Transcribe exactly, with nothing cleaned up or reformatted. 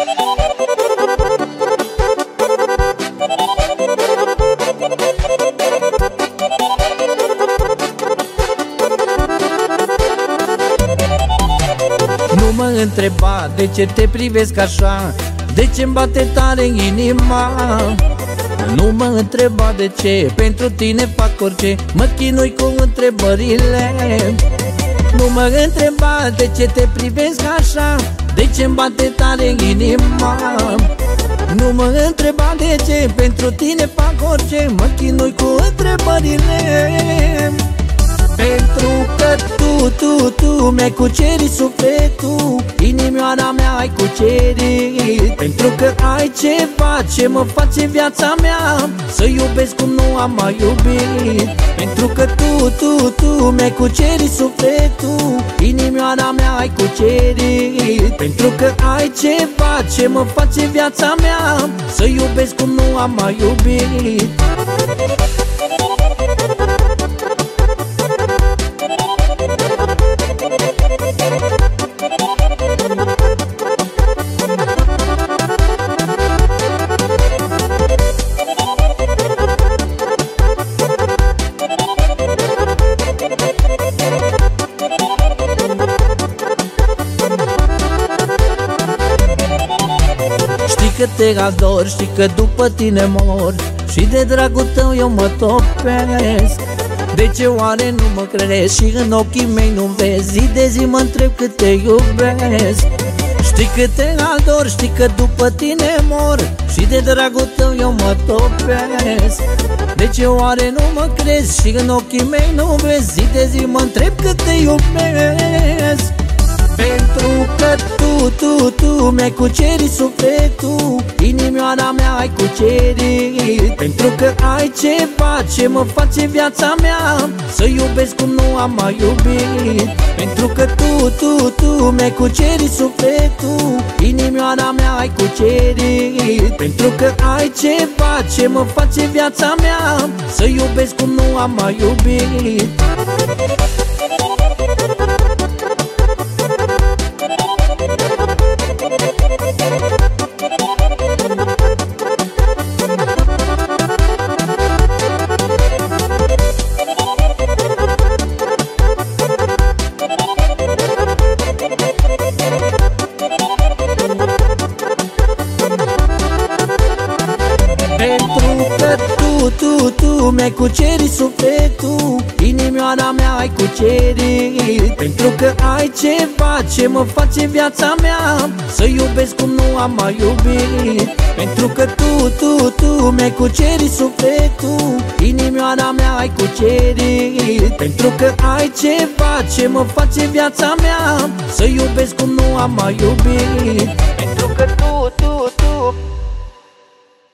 Nu mă întreba de ce te privesc așa, de ce-mi bate tare inima. Nu mă întreba de ce, pentru tine fac orice, mă chinui cu întrebările. Nu mă întreba de ce te privesc așa, de ce-mi bate tare inima. Nu mă întreba de ce, pentru tine fac orice, mă chinui cu întrebările. Pentru că tu, tu, tu mi-ai cucerit sufletul, inimioara mea ai cucerit. Pentru că ai ceva ce mă face viața mea să iubesc cum nu am mai iubit. Pentru că tu, tu, tu mi-ai cucerit sufletul, inimioara mea ai cucerit. Pentru că ai ceva ce mă face viața mea să iubesc cum nu am mai iubit. Știi că te ador, știi că după tine mor și de dragul tău eu mă topesc. De ce oare nu mă crezi și în ochii mei nu vezi? Zi de zi mă întreb cât te iubesc. Știi că te ador, știi că după tine mor și de dragul tău eu mă topesc. De ce oare nu mă crezi și în ochii mei nu vezi? Zi de zi mă întreb cât te iubesc. Pentru că tu, tu, tu mi-ai cucerit sufletul, inimioara mea ai cucerit. Pentru că ai ceva ce mă face viața mea să iubesc cum nu am mai iubit. Pentru că tu, tu, tu mi-ai cucerit sufletul, inimioara mea ai cucerit. Pentru că ai ceva ce mă face viața mea să iubesc cum nu am mai iubit. Pentru că tu, tu, tu mi-ai cucerit sufletul, inimioara mea ai cucerit. Pentru că ai ceva ce mă face viața mea să iubesc cum nu am mai iubit. Pentru că tu, tu, tu mi-ai cucerit sufletul, inimioara mea ai cucerit. Pentru că ai ceva ce mă face viața mea să iubesc cum nu am mai iubit.